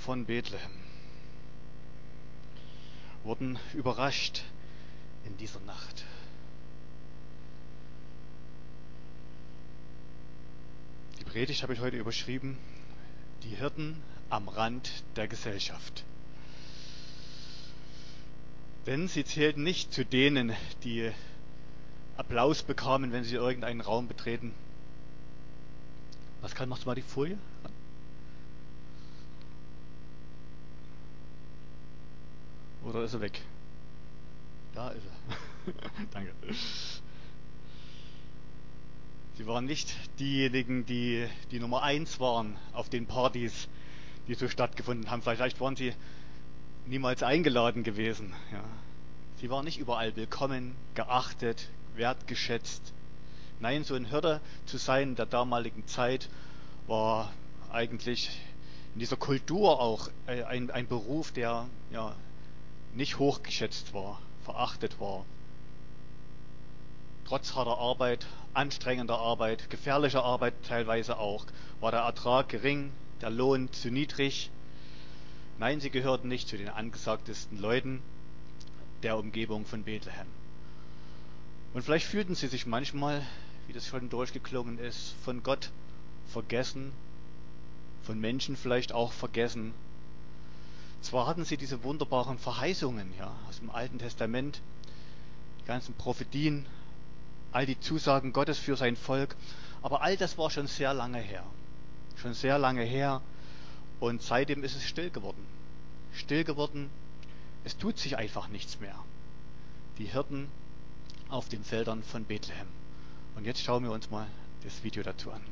von Bethlehem wurden überrascht in dieser Nacht. Die Predigt habe ich heute überschrieben: Die Hirten am Rand der Gesellschaft. Denn sie zählten nicht zu denen, die Applaus bekamen, wenn sie irgendeinen Raum betreten. Machst du mal die Folie? Oder ist er weg? Da ist er. Danke. Sie waren nicht diejenigen, die Nummer 1 waren auf den Partys, die so stattgefunden haben. Vielleicht waren sie niemals eingeladen gewesen. Ja. Sie waren nicht überall willkommen, geachtet, wertgeschätzt. Nein, so ein Hirte zu sein in der damaligen Zeit war eigentlich in dieser Kultur auch ein Beruf, der nicht hochgeschätzt war, verachtet war. Trotz harter Arbeit, anstrengender Arbeit, gefährlicher Arbeit teilweise auch, war der Ertrag gering, der Lohn zu niedrig. Nein, sie gehörten nicht zu den angesagtesten Leuten der Umgebung von Bethlehem. Und vielleicht fühlten sie sich manchmal, wie das schon durchgeklungen ist, von Gott vergessen, von Menschen vielleicht auch vergessen. Zwar hatten sie diese wunderbaren Verheißungen aus dem Alten Testament, die ganzen Prophetien, all die Zusagen Gottes für sein Volk, aber all das war schon sehr lange her. Schon sehr lange her, und seitdem ist es still geworden. Still geworden, es tut sich einfach nichts mehr. Die Hirten auf den Feldern von Bethlehem. Und jetzt schauen wir uns mal das Video dazu an.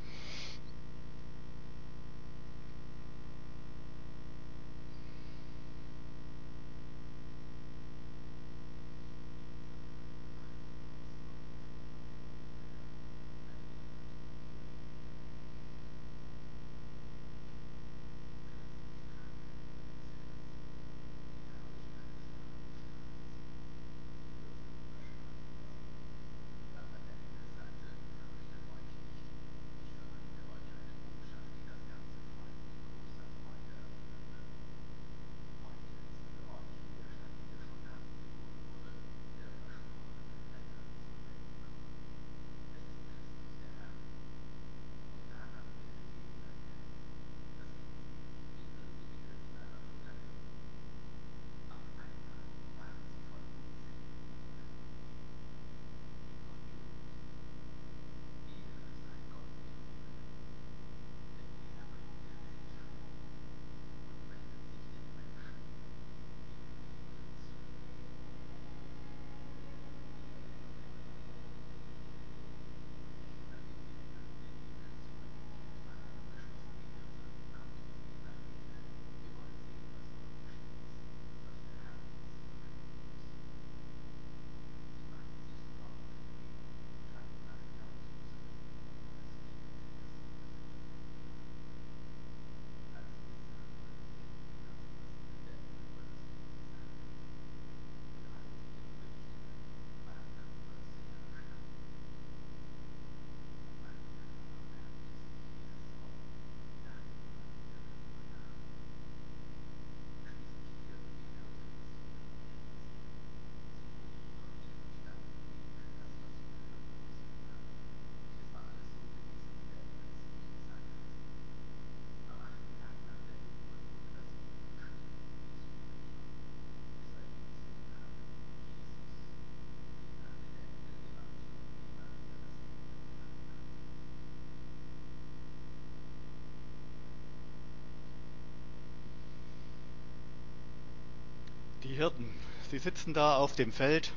Die Hirten, sie sitzen da auf dem Feld,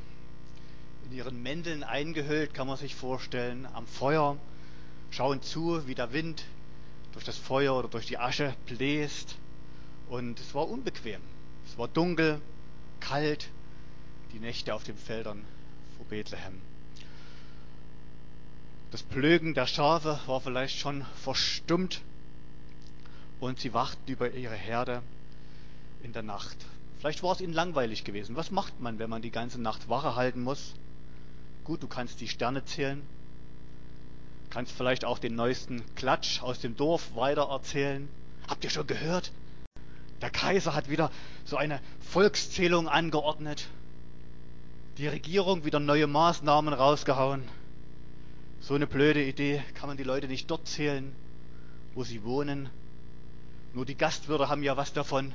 in ihren Mänteln eingehüllt, kann man sich vorstellen, am Feuer, schauen zu, wie der Wind durch das Feuer oder durch die Asche bläst. Und es war unbequem. Es war dunkel, kalt, die Nächte auf den Feldern vor Bethlehem. Das Plögen der Schafe war vielleicht schon verstummt, und sie wachten über ihre Herde in der Nacht. Vielleicht war es ihnen langweilig gewesen. Was macht man, wenn man die ganze Nacht Wache halten muss? Gut, du kannst die Sterne zählen, kannst vielleicht auch den neuesten Klatsch aus dem Dorf weiter erzählen. Habt ihr schon gehört? Der Kaiser hat wieder so eine Volkszählung angeordnet. Die Regierung wieder neue Maßnahmen rausgehauen. So eine blöde Idee, kann man die Leute nicht dort zählen, wo sie wohnen? Nur die Gastwirte haben ja was davon.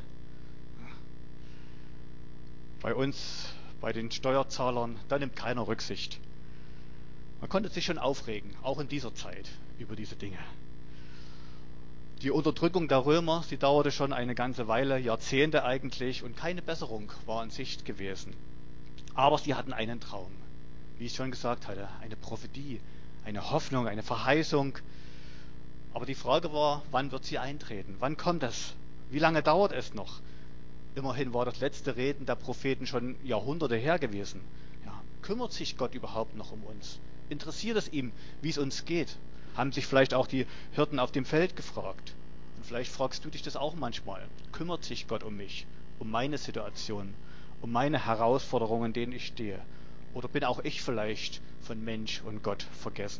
Bei uns, bei den Steuerzahlern, da nimmt keiner Rücksicht. Man konnte sich schon aufregen, auch in dieser Zeit, über diese Dinge. Die Unterdrückung der Römer, sie dauerte schon eine ganze Weile, Jahrzehnte eigentlich, und keine Besserung war in Sicht gewesen. Aber sie hatten einen Traum, wie ich schon gesagt hatte, eine Prophetie, eine Hoffnung, eine Verheißung. Aber die Frage war, wann wird sie eintreten? Wann kommt es? Wie lange dauert es noch? Immerhin war das letzte Reden der Propheten schon Jahrhunderte her gewesen. Ja, kümmert sich Gott überhaupt noch um uns? Interessiert es ihm, wie es uns geht? Haben sich vielleicht auch die Hirten auf dem Feld gefragt. Und vielleicht fragst du dich das auch manchmal. Kümmert sich Gott um mich, um meine Situation, um meine Herausforderungen, in denen ich stehe? Oder bin auch ich vielleicht von Mensch und Gott vergessen?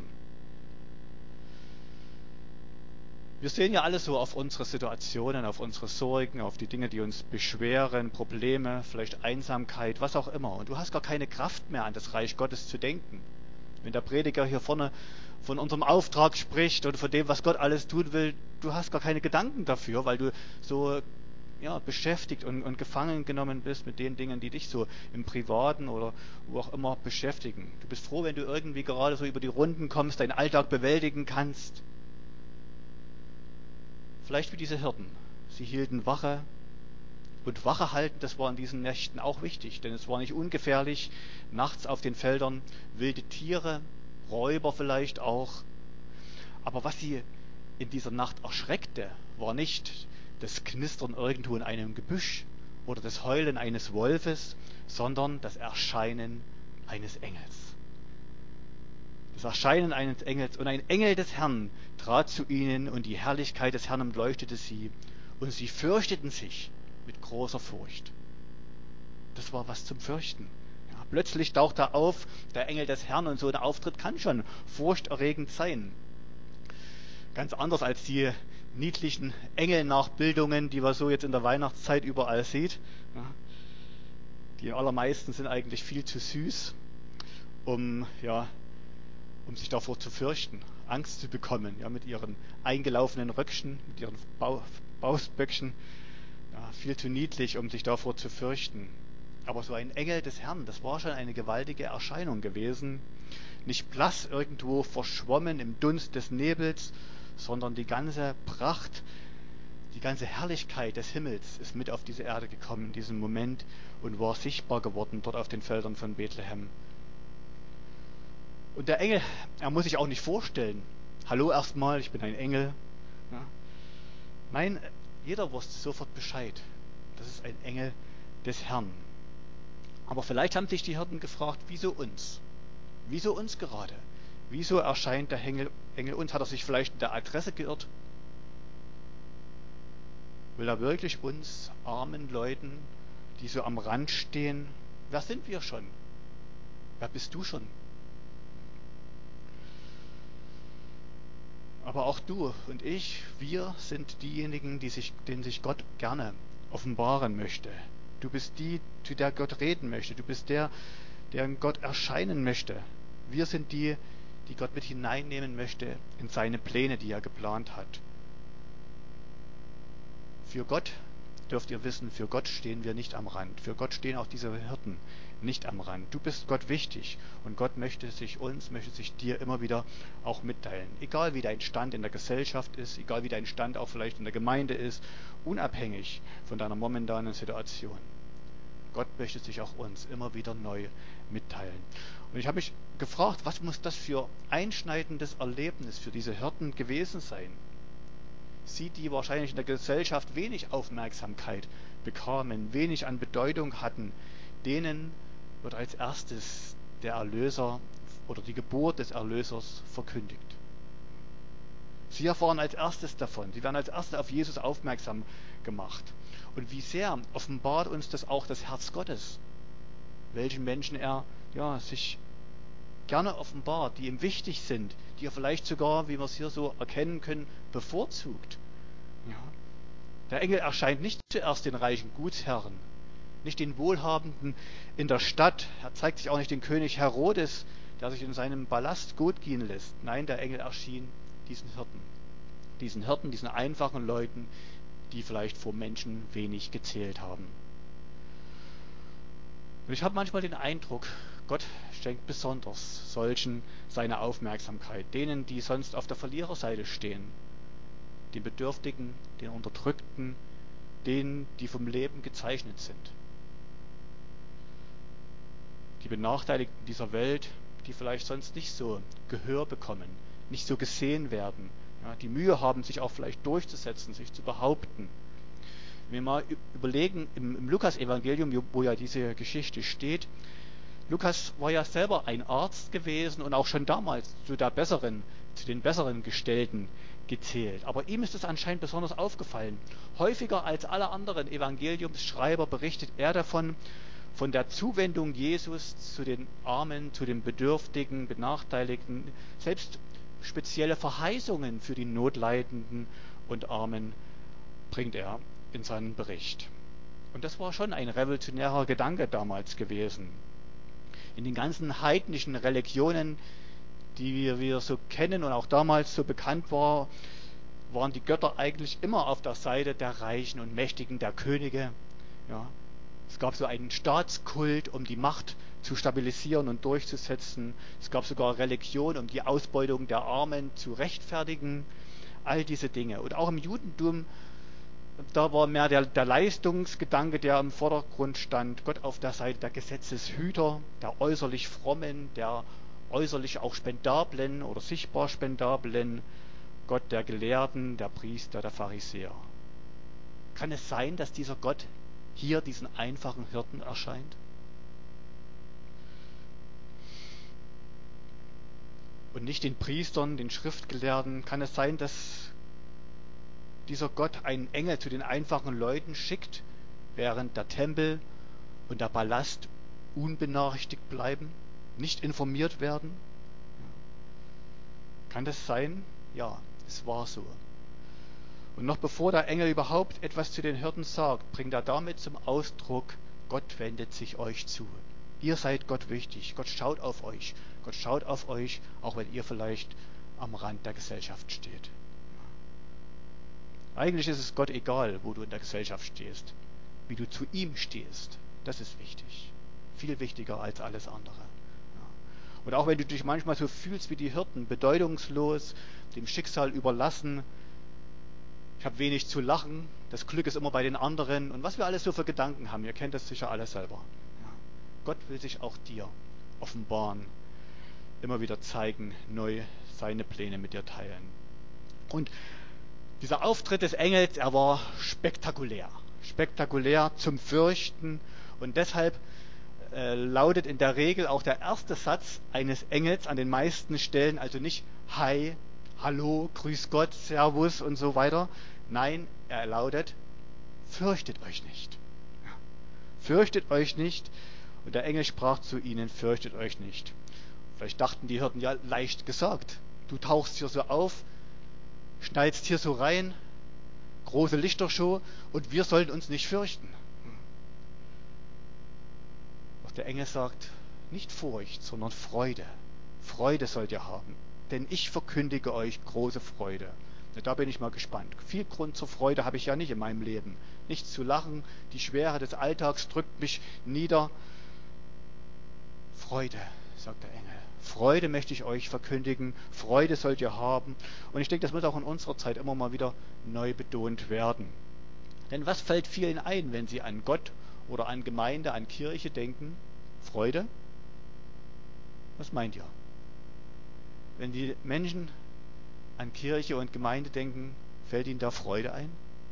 Wir sehen ja alles so auf unsere Situationen, auf unsere Sorgen, auf die Dinge, die uns beschweren, Probleme, vielleicht Einsamkeit, was auch immer. Und du hast gar keine Kraft mehr, an das Reich Gottes zu denken. Wenn der Prediger hier vorne von unserem Auftrag spricht und von dem, was Gott alles tun will, du hast gar keine Gedanken dafür, weil du so beschäftigt und gefangen genommen bist mit den Dingen, die dich so im Privaten oder wo auch immer beschäftigen. Du bist froh, wenn du irgendwie gerade so über die Runden kommst, deinen Alltag bewältigen kannst. Vielleicht wie diese Hirten. Sie hielten Wache. Und Wache halten, das war in diesen Nächten auch wichtig, denn es war nicht ungefährlich, nachts auf den Feldern wilde Tiere, Räuber vielleicht auch. Aber was sie in dieser Nacht erschreckte, war nicht das Knistern irgendwo in einem Gebüsch oder das Heulen eines Wolfes, sondern das Erscheinen eines Engels. Das Erscheinen eines Engels, und ein Engel des Herrn trat zu ihnen, und die Herrlichkeit des Herrn umleuchtete sie, und sie fürchteten sich mit großer Furcht. Das war was zum Fürchten. Ja, plötzlich taucht er auf, der Engel des Herrn, und so ein Auftritt kann schon furchterregend sein. Ganz anders als die niedlichen Engelnachbildungen, die man so jetzt in der Weihnachtszeit überall sieht. Ja, die allermeisten sind eigentlich viel zu süß, um sich davor zu fürchten, Angst zu bekommen, ja, mit ihren eingelaufenen Röckchen, mit ihren Bausböckchen, ja, viel zu niedlich, um sich davor zu fürchten. Aber so ein Engel des Herrn, das war schon eine gewaltige Erscheinung gewesen. Nicht blass irgendwo verschwommen im Dunst des Nebels, sondern die ganze Pracht, die ganze Herrlichkeit des Himmels ist mit auf diese Erde gekommen in diesem Moment und war sichtbar geworden dort auf den Feldern von Bethlehem. Und der Engel, er muss sich auch nicht vorstellen. Hallo erstmal, ich bin ein Engel. Ja. Nein, jeder wusste sofort Bescheid. Das ist ein Engel des Herrn. Aber vielleicht haben sich die Hirten gefragt, wieso uns? Wieso uns gerade? Wieso erscheint der Engel uns? Hat er sich vielleicht in der Adresse geirrt? Will er wirklich uns armen Leuten, die so am Rand stehen? Wer sind wir schon? Wer bist du schon? Aber auch du und ich, wir sind diejenigen, denen sich Gott gerne offenbaren möchte. Du bist die, zu der Gott reden möchte. Du bist der Gott erscheinen möchte. Wir sind die Gott mit hineinnehmen möchte in seine Pläne, die er geplant hat. Für Gott, dürft ihr wissen, für Gott stehen wir nicht am Rand. Für Gott stehen auch diese Hirten nicht am Rand. Du bist Gott wichtig und Gott möchte sich dir immer wieder auch mitteilen. Egal wie dein Stand in der Gesellschaft ist, egal wie dein Stand auch vielleicht in der Gemeinde ist, unabhängig von deiner momentanen Situation. Gott möchte sich auch uns immer wieder neu mitteilen. Und ich habe mich gefragt, was muss das für einschneidendes Erlebnis für diese Hirten gewesen sein? Sie, die wahrscheinlich in der Gesellschaft wenig Aufmerksamkeit bekamen, wenig an Bedeutung hatten, denen wird als erstes der Erlöser oder die Geburt des Erlösers verkündigt. Sie erfahren als erstes davon, sie werden als erstes auf Jesus aufmerksam gemacht. Und wie sehr offenbart uns das auch das Herz Gottes, welchen Menschen er sich gerne offenbart, die ihm wichtig sind, die er vielleicht sogar, wie wir es hier so erkennen können, bevorzugt. Ja. Der Engel erscheint nicht zuerst den reichen Gutsherren, nicht den Wohlhabenden in der Stadt. Er zeigt sich auch nicht den König Herodes, der sich in seinem Palast gut gehen lässt. Nein, der Engel erschien diesen Hirten, diesen einfachen Leuten, die vielleicht vor Menschen wenig gezählt haben. Und ich habe manchmal den Eindruck, Gott schenkt besonders solchen seine Aufmerksamkeit, denen, die sonst auf der Verliererseite stehen, den Bedürftigen, den Unterdrückten, denen, die vom Leben gezeichnet sind. Die Benachteiligten dieser Welt, die vielleicht sonst nicht so Gehör bekommen, nicht so gesehen werden, ja, die Mühe haben, sich auch vielleicht durchzusetzen, sich zu behaupten. Wenn wir mal überlegen, im Lukas-Evangelium, wo ja diese Geschichte steht, Lukas war ja selber ein Arzt gewesen und auch schon damals zu den besseren Gestellten gezählt. Aber ihm ist es anscheinend besonders aufgefallen. Häufiger als alle anderen Evangeliumsschreiber berichtet er davon, von der Zuwendung Jesus zu den Armen, zu den Bedürftigen, Benachteiligten, selbst spezielle Verheißungen für die Notleidenden und Armen bringt er in seinen Bericht. Und das war schon ein revolutionärer Gedanke damals gewesen. In den ganzen heidnischen Religionen, die wir so kennen und auch damals so bekannt waren die Götter eigentlich immer auf der Seite der Reichen und Mächtigen, der Könige. Ja. Es gab so einen Staatskult, um die Macht zu stabilisieren und durchzusetzen. Es gab sogar Religion, um die Ausbeutung der Armen zu rechtfertigen. All diese Dinge. Und auch im Judentum, da war mehr der Leistungsgedanke, der im Vordergrund stand. Gott auf der Seite der Gesetzeshüter, der äußerlich Frommen, der äußerlich auch Spendablen oder sichtbar Spendablen. Gott der Gelehrten, der Priester, der Pharisäer. Kann es sein, dass dieser Gott hier diesen einfachen Hirten erscheint? Und nicht den Priestern, den Schriftgelehrten? Kann es sein, dass dieser Gott einen Engel zu den einfachen Leuten schickt, während der Tempel und der Palast unbenachrichtigt bleiben, nicht informiert werden? Kann das sein? Ja, es war so. Und noch bevor der Engel überhaupt etwas zu den Hirten sagt, bringt er damit zum Ausdruck, Gott wendet sich euch zu. Ihr seid Gott wichtig. Gott schaut auf euch. Gott schaut auf euch, auch wenn ihr vielleicht am Rand der Gesellschaft steht. Eigentlich ist es Gott egal, wo du in der Gesellschaft stehst. Wie du zu ihm stehst, das ist wichtig. Viel wichtiger als alles andere. Und auch wenn du dich manchmal so fühlst wie die Hirten, bedeutungslos, dem Schicksal überlassen, ich habe wenig zu lachen, das Glück ist immer bei den anderen und was wir alles so für Gedanken haben, ihr kennt das sicher alles selber. Ja. Gott will sich auch dir offenbaren, immer wieder zeigen, neu seine Pläne mit dir teilen. Und dieser Auftritt des Engels, er war spektakulär. Spektakulär zum Fürchten und deshalb lautet in der Regel auch der erste Satz eines Engels an den meisten Stellen, also nicht Hi, Hallo, Grüß Gott, Servus und so weiter. Nein, er lautet, fürchtet euch nicht. Ja. Fürchtet euch nicht. Und der Engel sprach zu ihnen, fürchtet euch nicht. Vielleicht dachten die Hirten, ja, leicht gesagt. Du tauchst hier so auf, schnallst hier so rein, große Lichtershow und wir sollen uns nicht fürchten. Doch der Engel sagt, nicht Furcht, sondern Freude. Freude sollt ihr haben. Denn ich verkündige euch große Freude. Da bin ich mal gespannt. Viel Grund zur Freude habe ich ja nicht in meinem Leben. Nichts zu lachen, die Schwere des Alltags drückt mich nieder. Freude, sagt der Engel. Freude möchte ich euch verkündigen. Freude sollt ihr haben. Und ich denke, das muss auch in unserer Zeit immer mal wieder neu betont werden. Denn was fällt vielen ein, wenn sie an Gott oder an Gemeinde, an Kirche denken? Freude? Was meint ihr? Wenn die Menschen an Kirche und Gemeinde denken, fällt ihnen da Freude ein?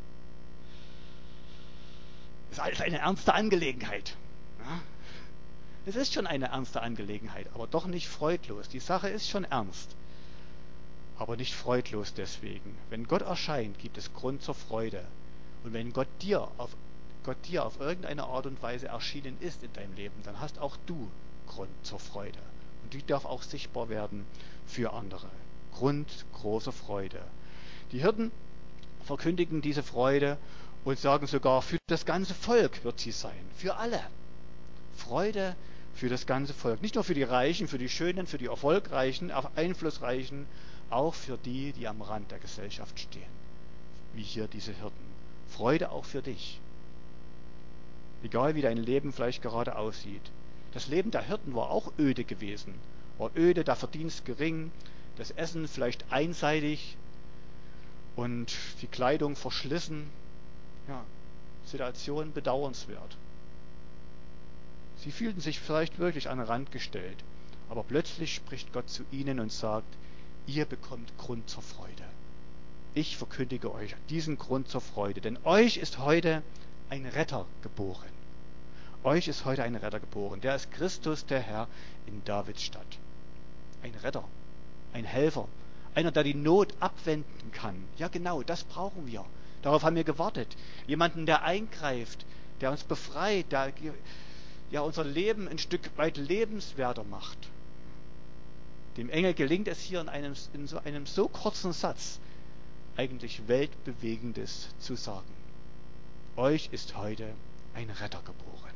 Das ist alles eine ernste Angelegenheit. Ja? Es ist schon eine ernste Angelegenheit, aber doch nicht freudlos. Die Sache ist schon ernst, aber nicht freudlos deswegen. Wenn Gott erscheint, gibt es Grund zur Freude. Und wenn Gott dir auf irgendeine Art und Weise erschienen ist in deinem Leben, dann hast auch du Grund zur Freude. Und die darf auch sichtbar werden für andere. Grund großer Freude. Die Hirten verkündigen diese Freude und sagen sogar, für das ganze Volk wird sie sein, für alle. Freude für das ganze Volk, nicht nur für die Reichen, für die Schönen, für die Erfolgreichen, Einflussreichen, auch für die, die am Rand der Gesellschaft stehen, wie hier diese Hirten. Freude auch für dich. Egal wie dein Leben vielleicht gerade aussieht. Das Leben der Hirten war auch öde gewesen. War öde, der Verdienst gering, das Essen vielleicht einseitig und die Kleidung verschlissen. Ja, Situation bedauernswert. Sie fühlten sich vielleicht wirklich an den Rand gestellt, aber plötzlich spricht Gott zu ihnen und sagt, ihr bekommt Grund zur Freude. Ich verkündige euch diesen Grund zur Freude, denn euch ist heute ein Retter geboren. Euch ist heute ein Retter geboren, der ist Christus, der Herr, in Davids Stadt. Ein Retter, ein Helfer, einer, der die Not abwenden kann. Ja genau, das brauchen wir. Darauf haben wir gewartet. Jemanden, der eingreift, der uns befreit, der ja unser Leben ein Stück weit lebenswerter macht. Dem Engel gelingt es hier in so einem so kurzen Satz eigentlich Weltbewegendes zu sagen. Euch ist heute ein Retter geboren.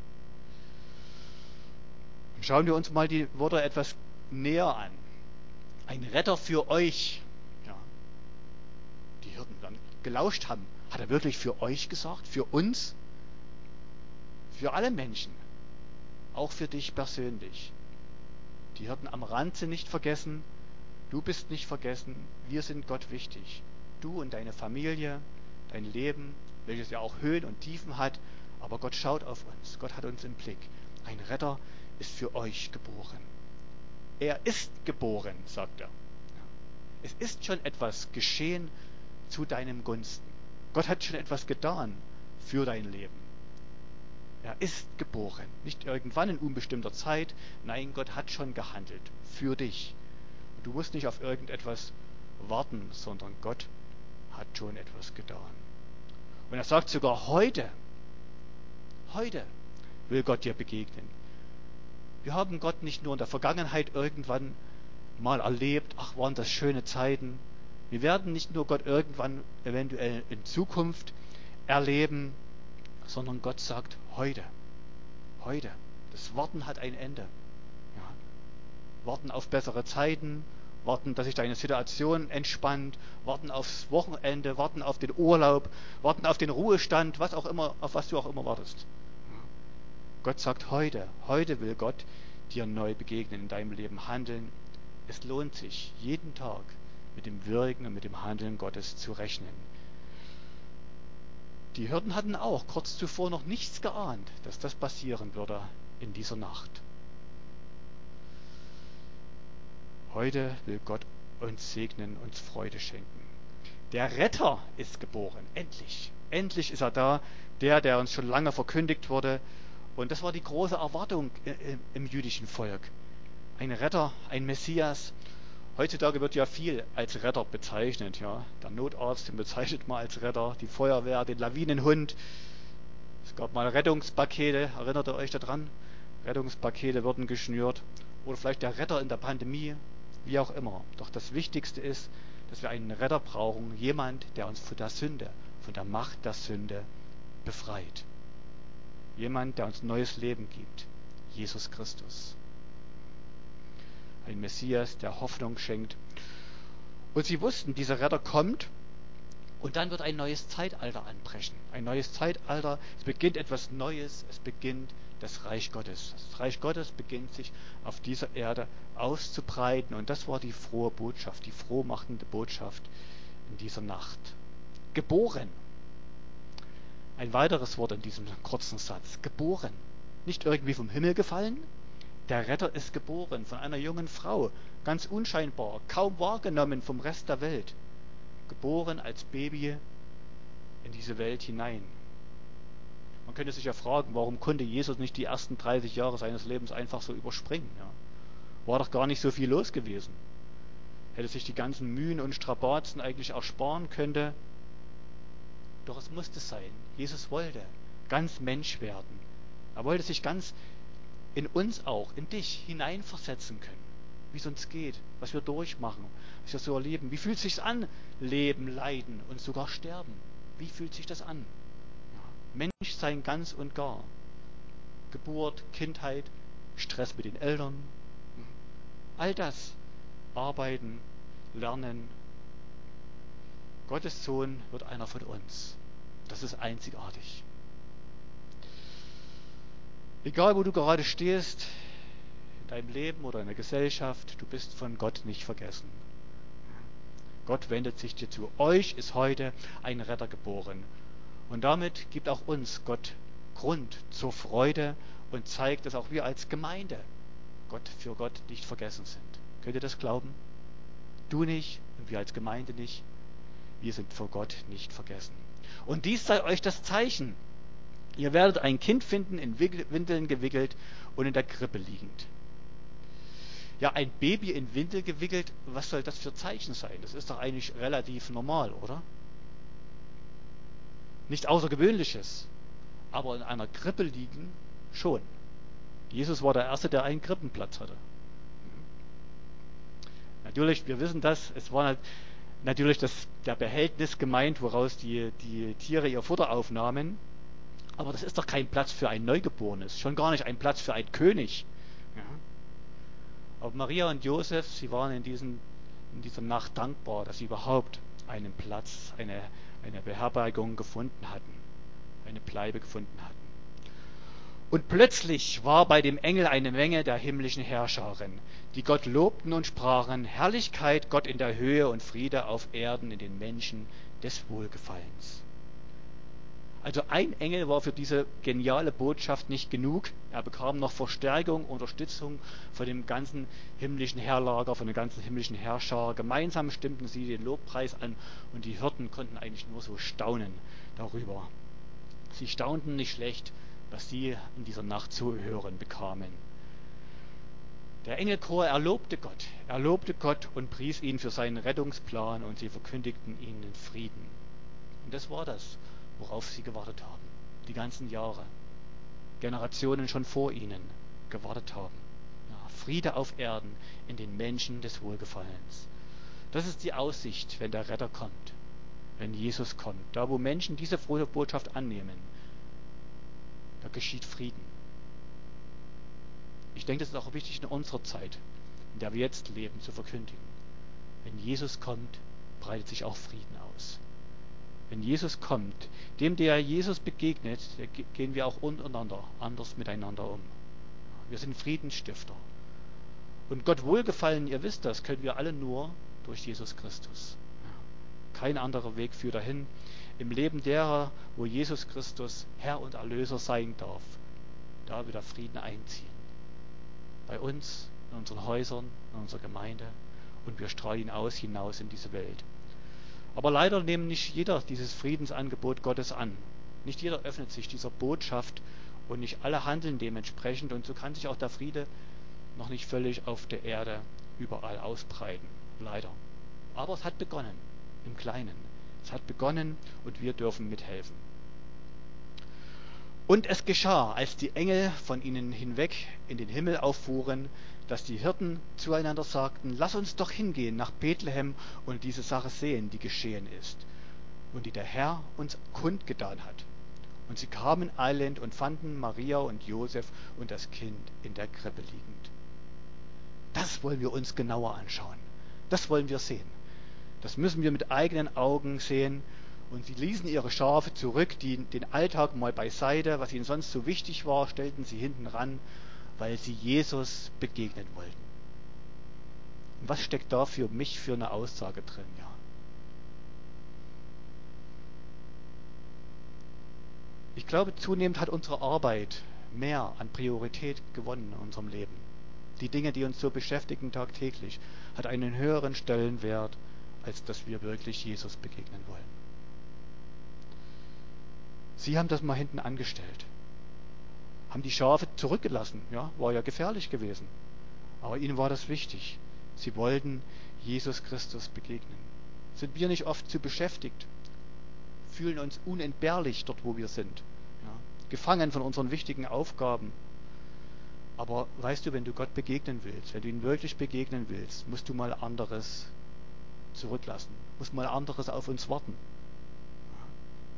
Schauen wir uns mal die Worte etwas näher an. Ein Retter für euch. Ja, die Hirten dann gelauscht haben. Hat er wirklich für euch gesagt? Für uns? Für alle Menschen? Auch für dich persönlich? Die Hirten am Rand sind nicht vergessen. Du bist nicht vergessen. Wir sind Gott wichtig. Du und deine Familie, dein Leben, welches ja auch Höhen und Tiefen hat. Aber Gott schaut auf uns. Gott hat uns im Blick. Ein Retter ist für euch geboren. Er ist geboren, sagt er. Es ist schon etwas geschehen zu deinem Gunsten. Gott hat schon etwas getan für dein Leben. Er ist geboren. Nicht irgendwann in unbestimmter Zeit. Nein, Gott hat schon gehandelt für dich. Und du musst nicht auf irgendetwas warten, sondern Gott hat schon etwas getan. Und er sagt sogar heute will Gott dir begegnen. Wir haben Gott nicht nur in der Vergangenheit irgendwann mal erlebt, ach, waren das schöne Zeiten. Wir werden nicht nur Gott irgendwann eventuell in Zukunft erleben, sondern Gott sagt heute. Heute. Das Warten hat ein Ende. Ja. Warten auf bessere Zeiten, warten, dass sich deine Situation entspannt, warten aufs Wochenende, warten auf den Urlaub, warten auf den Ruhestand, was auch immer, auf was du auch immer wartest. Ja. Gott sagt heute will Gott dir neu begegnen, in deinem Leben handeln. Es lohnt sich, jeden Tag mit dem Wirken und mit dem Handeln Gottes zu rechnen. Die Hirten hatten auch kurz zuvor noch nichts geahnt, dass das passieren würde in dieser Nacht. Heute will Gott uns segnen, uns Freude schenken. Der Retter ist geboren, endlich. Endlich ist er da, der uns schon lange verkündigt wurde. Und das war die große Erwartung im jüdischen Volk. Ein Retter, ein Messias. Heutzutage wird ja viel als Retter bezeichnet. Ja. Der Notarzt, den bezeichnet man als Retter, die Feuerwehr, den Lawinenhund. Es gab mal Rettungspakete, erinnert ihr euch daran? Rettungspakete wurden geschnürt. Oder vielleicht der Retter in der Pandemie, wie auch immer. Doch das Wichtigste ist, dass wir einen Retter brauchen, jemand, der uns von der Sünde, von der Macht der Sünde befreit. Jemand, der uns neues Leben gibt. Jesus Christus. Ein Messias, der Hoffnung schenkt. Und sie wussten, dieser Retter kommt und dann wird ein neues Zeitalter anbrechen. Ein neues Zeitalter, es beginnt etwas Neues, es beginnt das Reich Gottes. Das Reich Gottes beginnt sich auf dieser Erde auszubreiten und das war die frohe Botschaft, die frohmachende Botschaft in dieser Nacht. Geboren. Ein weiteres Wort in diesem kurzen Satz. Geboren. Nicht irgendwie vom Himmel gefallen. Der Retter ist geboren von einer jungen Frau, ganz unscheinbar, kaum wahrgenommen vom Rest der Welt. Geboren als Baby in diese Welt hinein. Man könnte sich ja fragen, warum konnte Jesus nicht die ersten 30 Jahre seines Lebens einfach so überspringen? Ja? War doch gar nicht so viel los gewesen. Hätte sich die ganzen Mühen und Strapazen eigentlich ersparen können. Doch es musste sein. Jesus wollte ganz Mensch werden. Er wollte sich ganz in uns auch, in dich hineinversetzen können. Wie es uns geht, was wir durchmachen, was wir so erleben. Wie fühlt es sich an? Leben, leiden und sogar sterben. Wie fühlt sich das an? Ja. Menschsein ganz und gar. Geburt, Kindheit, Stress mit den Eltern, all das. Arbeiten, lernen. Gottes Sohn wird einer von uns. Das ist einzigartig. Egal, wo du gerade stehst, in deinem Leben oder in der Gesellschaft, du bist von Gott nicht vergessen. Gott wendet sich dir zu. Euch ist heute ein Retter geboren. Und damit gibt auch uns Gott Grund zur Freude und zeigt, dass auch wir als Gemeinde für Gott nicht vergessen sind. Könnt ihr das glauben? Du nicht und wir als Gemeinde nicht. Wir sind vor Gott nicht vergessen. Und dies sei euch das Zeichen. Ihr werdet ein Kind finden, in Windeln gewickelt und in der Krippe liegend. Ja, ein Baby in Windel gewickelt, was soll das für Zeichen sein? Das ist doch eigentlich relativ normal, oder? Nicht Außergewöhnliches, aber in einer Krippe liegen schon. Jesus war der Erste, der einen Krippenplatz hatte. Natürlich, wir wissen das, es war natürlich der Behältnis gemeint, woraus die Tiere ihr Futter aufnahmen. Aber das ist doch kein Platz für ein Neugeborenes, schon gar nicht ein Platz für einen König. Ja. Aber Maria und Josef, sie waren in dieser Nacht dankbar, dass sie überhaupt einen Platz, eine Beherbergung gefunden hatten, eine Bleibe gefunden hatten. Und plötzlich war bei dem Engel eine Menge der himmlischen Herrscharen, die Gott lobten und sprachen: Herrlichkeit Gott in der Höhe und Friede auf Erden in den Menschen des Wohlgefallens. Also ein Engel war für diese geniale Botschaft nicht genug. Er bekam noch Verstärkung, Unterstützung von dem ganzen himmlischen Heerlager, von der ganzen himmlischen Herrscher. Gemeinsam stimmten sie den Lobpreis an und die Hirten konnten eigentlich nur so staunen darüber. Sie staunten nicht schlecht, was sie in dieser Nacht zu hören bekamen. Der Engelchor erlobte Gott und pries ihn für seinen Rettungsplan und sie verkündigten ihnen Frieden. Und das war das, worauf sie gewartet haben, die ganzen Jahre, Generationen schon vor ihnen gewartet haben. Ja, Friede auf Erden in den Menschen des Wohlgefallens. Das ist die Aussicht, wenn der Retter kommt, wenn Jesus kommt. Da, wo Menschen diese frohe Botschaft annehmen, da geschieht Frieden. Ich denke, das ist auch wichtig in unserer Zeit, in der wir jetzt leben, zu verkündigen. Wenn Jesus kommt, breitet sich auch Frieden aus. Wenn Jesus kommt, dem, der Jesus begegnet, gehen wir auch untereinander anders miteinander um. Wir sind Friedensstifter. Und Gott wohlgefallen, ihr wisst das, können wir alle nur durch Jesus Christus. Kein anderer Weg führt dahin. Im Leben derer, wo Jesus Christus Herr und Erlöser sein darf, da wird der Frieden einziehen. Bei uns, in unseren Häusern, in unserer Gemeinde, und wir strahlen ihn aus hinaus in diese Welt. Aber leider nimmt nicht jeder dieses Friedensangebot Gottes an. Nicht jeder öffnet sich dieser Botschaft und nicht alle handeln dementsprechend. Und so kann sich auch der Friede noch nicht völlig auf der Erde überall ausbreiten. Leider. Aber es hat begonnen, im Kleinen. Es hat begonnen und wir dürfen mithelfen. Und es geschah, als die Engel von ihnen hinweg in den Himmel auffuhren, dass die Hirten zueinander sagten: Lass uns doch hingehen nach Bethlehem und diese Sache sehen, die geschehen ist und die der Herr uns kundgetan hat. Und sie kamen eilend und fanden Maria und Josef und das Kind in der Krippe liegend. Das wollen wir uns genauer anschauen. Das wollen wir sehen. Das müssen wir mit eigenen Augen sehen. Und sie ließen ihre Schafe zurück, den Alltag mal beiseite, was ihnen sonst so wichtig war, stellten sie hinten ran, weil sie Jesus begegnen wollten. Und was steckt da für mich für eine Aussage drin? Ja. Ich glaube, zunehmend hat unsere Arbeit mehr an Priorität gewonnen in unserem Leben. Die Dinge, die uns so beschäftigen tagtäglich, hat einen höheren Stellenwert, als dass wir wirklich Jesus begegnen wollen. Sie haben das mal hinten angestellt, haben die Schafe zurückgelassen, ja, war ja gefährlich gewesen. Aber ihnen war das wichtig. Sie wollten Jesus Christus begegnen. Sind wir nicht oft zu beschäftigt, fühlen uns unentbehrlich dort, wo wir sind, ja, gefangen von unseren wichtigen Aufgaben. Aber weißt du, wenn du Gott begegnen willst, wenn du ihn wirklich begegnen willst, musst du mal anderes zurücklassen, musst mal anderes auf uns warten.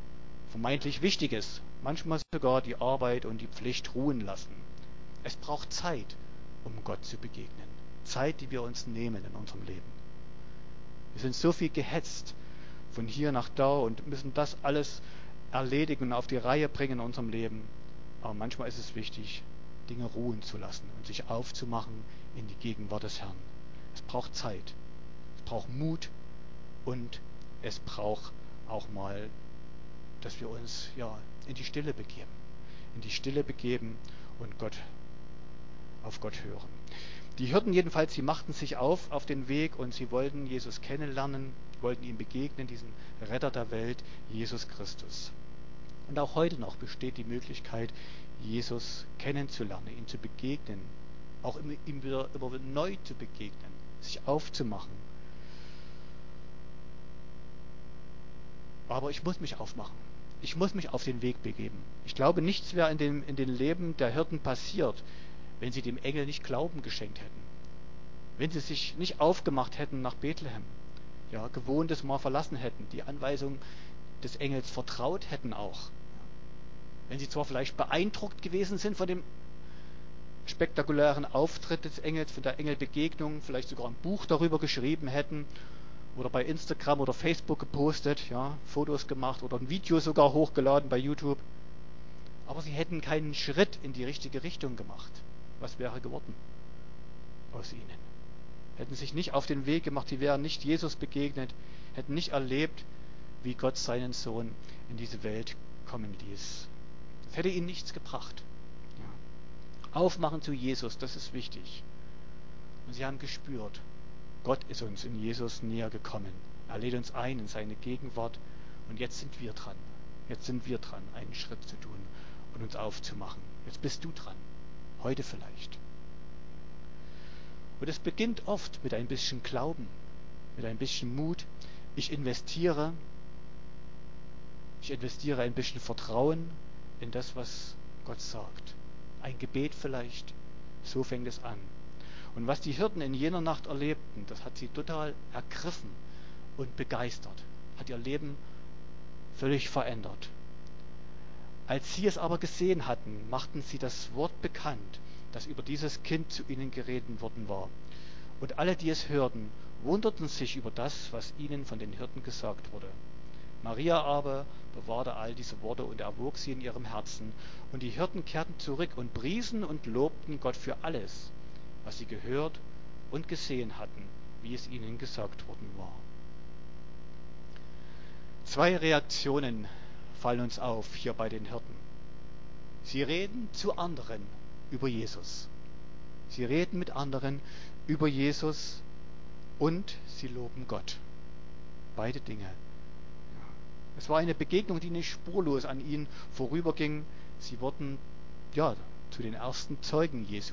vermeintlich Wichtiges, manchmal sogar die Arbeit und die Pflicht ruhen lassen. Es braucht Zeit, um Gott zu begegnen. Zeit, die wir uns nehmen in unserem Leben. Wir sind so viel gehetzt von hier nach da und müssen das alles erledigen und auf die Reihe bringen in unserem Leben. Aber manchmal ist es wichtig, Dinge ruhen zu lassen und sich aufzumachen in die Gegenwart des Herrn. Es braucht Zeit, es braucht Mut und es braucht auch mal, dass wir uns in die Stille begeben und auf Gott hören. Die Hirten jedenfalls, sie machten sich auf den Weg und sie wollten Jesus kennenlernen, wollten ihm begegnen, diesen Retter der Welt, Jesus Christus. Und auch heute noch besteht die Möglichkeit, Jesus kennenzulernen, ihm zu begegnen, auch ihm wieder neu zu begegnen, sich aufzumachen. Aber ich muss mich aufmachen. Ich muss mich auf den Weg begeben. Ich glaube, nichts wäre in den Leben der Hirten passiert, wenn sie dem Engel nicht Glauben geschenkt hätten. Wenn sie sich nicht aufgemacht hätten nach Bethlehem, Gewohntes mal verlassen hätten, die Anweisung des Engels vertraut hätten auch. Wenn sie zwar vielleicht beeindruckt gewesen sind von dem spektakulären Auftritt des Engels, von der Engelbegegnung, vielleicht sogar ein Buch darüber geschrieben hätten oder bei Instagram oder Facebook gepostet, Fotos gemacht oder ein Video sogar hochgeladen bei YouTube. Aber sie hätten keinen Schritt in die richtige Richtung gemacht. Was wäre geworden aus ihnen? Hätten sich nicht auf den Weg gemacht, sie wären nicht Jesus begegnet, hätten nicht erlebt, wie Gott seinen Sohn in diese Welt kommen ließ. Das hätte ihnen nichts gebracht. Aufmachen zu Jesus, das ist wichtig. Und sie haben gespürt, Gott ist uns in Jesus näher gekommen. Er lädt uns ein in seine Gegenwart und jetzt sind wir dran. Jetzt sind wir dran, einen Schritt zu tun und uns aufzumachen. Jetzt bist du dran. Heute vielleicht. Und es beginnt oft mit ein bisschen Glauben, mit ein bisschen Mut. Ich investiere ein bisschen Vertrauen in das, was Gott sagt. Ein Gebet vielleicht, so fängt es an. Und was die Hirten in jener Nacht erlebten, das hat sie total ergriffen und begeistert, hat ihr Leben völlig verändert. Als sie es aber gesehen hatten, machten sie das Wort bekannt, das über dieses Kind zu ihnen geredet worden war. Und alle, die es hörten, wunderten sich über das, was ihnen von den Hirten gesagt wurde. Maria aber bewahrte all diese Worte und erwog sie in ihrem Herzen. Und die Hirten kehrten zurück und priesen und lobten Gott für alles, was sie gehört und gesehen hatten, wie es ihnen gesagt worden war. 2 Reaktionen fallen uns auf hier bei den Hirten. Sie reden zu anderen über Jesus. Sie reden mit anderen über Jesus und sie loben Gott. Beide Dinge. Es war eine Begegnung, die nicht spurlos an ihnen vorüberging. Sie wurden zu den ersten Zeugen Jesu.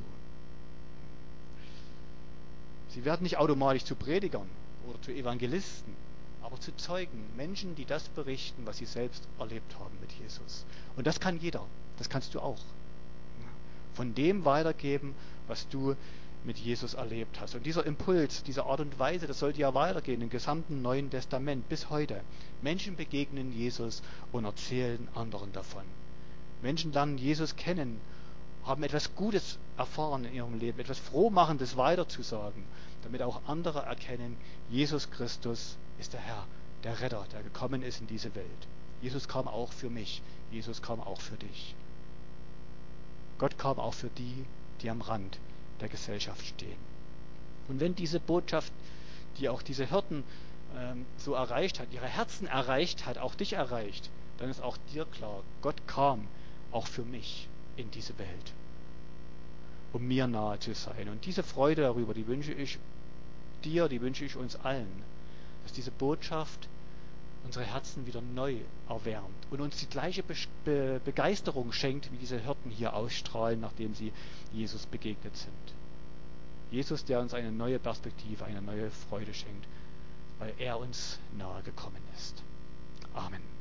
Sie werden nicht automatisch zu Predigern oder zu Evangelisten, aber zu Zeugen, Menschen, die das berichten, was sie selbst erlebt haben mit Jesus. Und das kann jeder, das kannst du auch. Von dem weitergeben, was du mit Jesus erlebt hast. Und dieser Impuls, diese Art und Weise, das sollte ja weitergehen im gesamten Neuen Testament bis heute. Menschen begegnen Jesus und erzählen anderen davon. Menschen lernen Jesus kennen, haben etwas Gutes erfahren in ihrem Leben, etwas Frohmachendes weiterzusagen, damit auch andere erkennen, Jesus Christus ist der Herr, der Retter, der gekommen ist in diese Welt. Jesus kam auch für mich, Jesus kam auch für dich. Gott kam auch für die, die am Rand der Gesellschaft stehen. Und wenn diese Botschaft, die auch diese Hirten so erreicht hat, ihre Herzen erreicht hat, auch dich erreicht, dann ist auch dir klar, Gott kam auch für mich in diese Welt, um mir nahe zu sein. Und diese Freude darüber, die wünsche ich dir, die wünsche ich uns allen, dass diese Botschaft unsere Herzen wieder neu erwärmt und uns die gleiche Begeisterung schenkt, wie diese Hirten hier ausstrahlen, nachdem sie Jesus begegnet sind. Jesus, der uns eine neue Perspektive, eine neue Freude schenkt, weil er uns nahe gekommen ist. Amen.